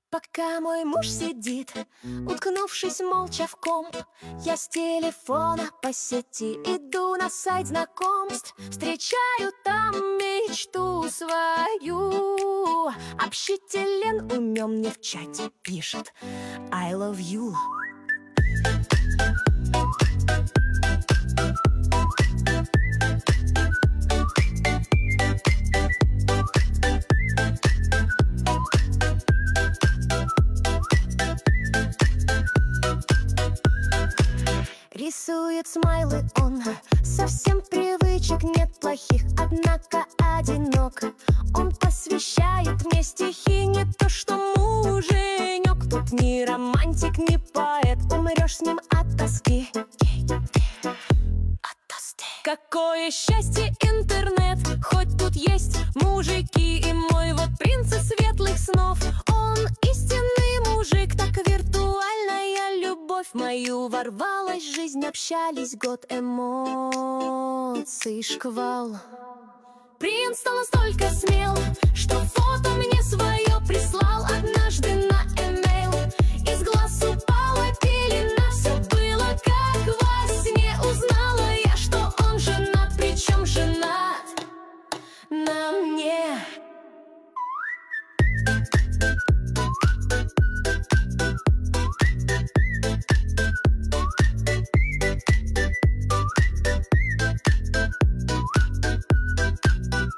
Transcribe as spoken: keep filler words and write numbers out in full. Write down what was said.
Пока мой муж сидит, уткнувшись молча в комп, я с телефона по сети иду на сайт знакомств. Встречаю там мечту свою. Общителен умен мне в чате пишет I love you. Рисует смайлы он, совсем привычек нет плохих, однако одиноко. Он посвящает мне стихи, не то что муженек. Тут ни романтик, ни поэт, умрешь с ним от тоски. От тоски. Какое счастье интернет, хоть тут есть мужики. И мой вот принц из светлых снов, он истинный мужик. Так виртуальная любовь в мою ворвалась в жизнь. Общались год, эмоций шквал. Принц стал настолько смел, что фото мне свое